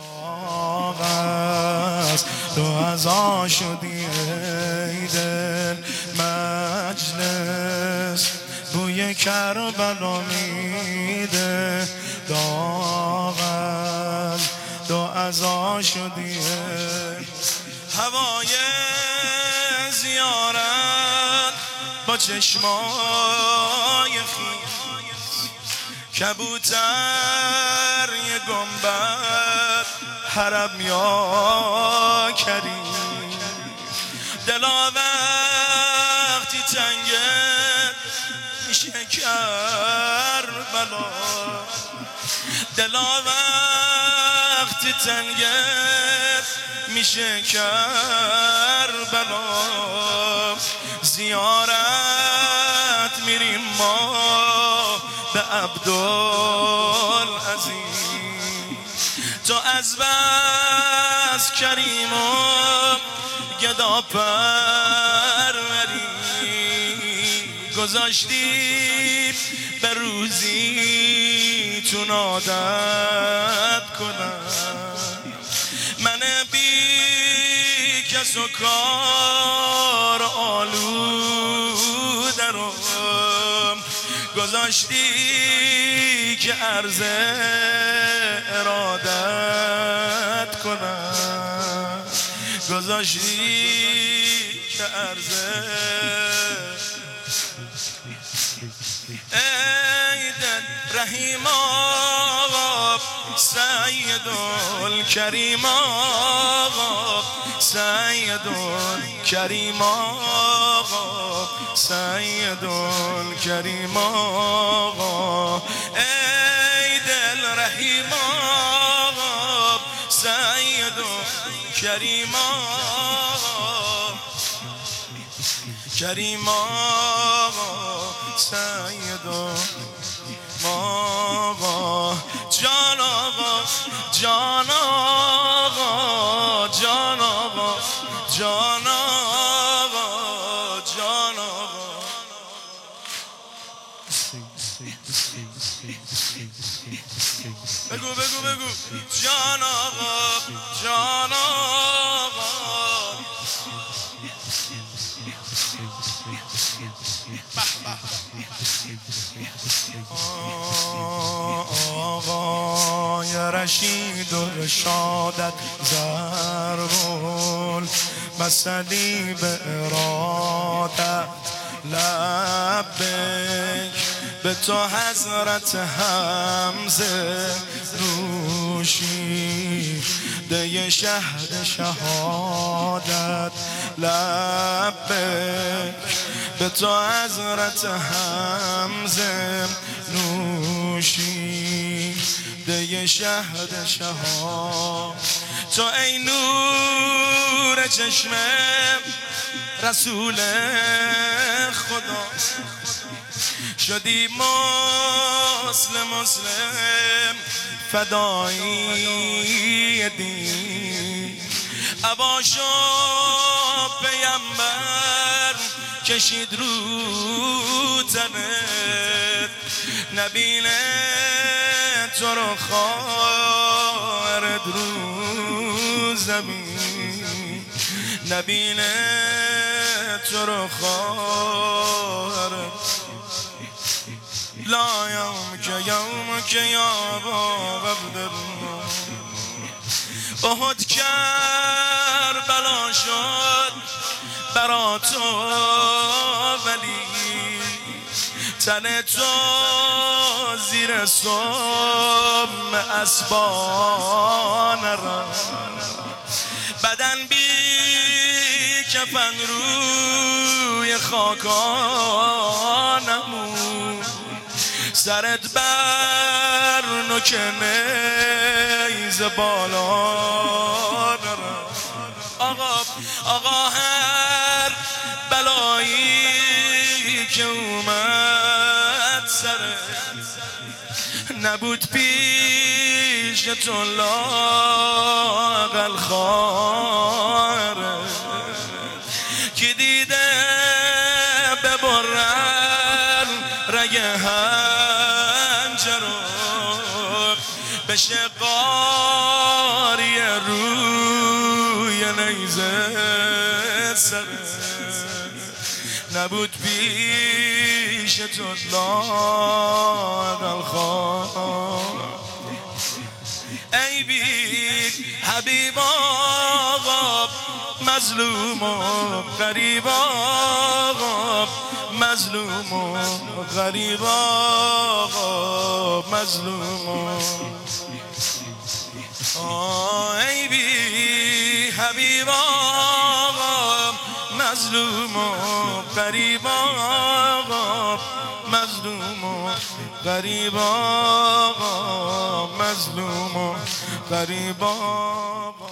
داغ است تو ازا شدی ای دل مجلس بوی کربلا میده داغ است تو ازا شدی هوای زیارت با چشمای خیس کبوتر یه گنبد حرم یا کریم دلا وقتی تنگت میشه کربلا دلا وقتی تنگت میشه کربلا زیارت میریم ما به عبدالعزیز تو از بس کریم و گدا پروری گذاشتی به روزی تو عادت کنم من بی کس و کار آلوده رو گذاشتی که عرض ارادت کنم گذاشتی که عرض ای دل رحیم آقا سید الکریم آقا سید الکریم آقا سید الکریم آقا ای دل رحیم آقا سید الکریم آقا کریم آقا سید آقا جان آقا جان آقا جان آقا جان آقا جان آقا بگو بگو بگو جان آقا جان آقا آقای رشید و رشادت ضرب المثلی به ارادت لبیک به تو حضرت حمزه نوشی ده شهد شهادت لبیک به تو حضرت حمزه نوشی ده شهد شهادت تو ای نور چشم رسول خدا شدی مسلم فدایی دین عباشو پیمبر کشید رو تنت نبینه تو رو خواهرد رو زمین نبینه تو رو خواهرد لا یوم که یا باب عبدالله احد کربلا شد برا تو ولی تن تو زیر سم اسبان را بدن بی کفن روی خاکانمون سرت بر نوک نیز بالا نرم آقا هر بلایی که اومد سرت نبود پیش تو لااقل خواهرت که دیده ببرن رگ هنجر بشه قاری سره نبود پیش تو لااقل خواه ای بی حبیب آقا مظلوم و غریب آقا مظلوم و غریب آقا مظلوم ای بی حبیب آقا مظلوم و غریب آقا مظلوم و غریب آقا مظلوم و غریب آقا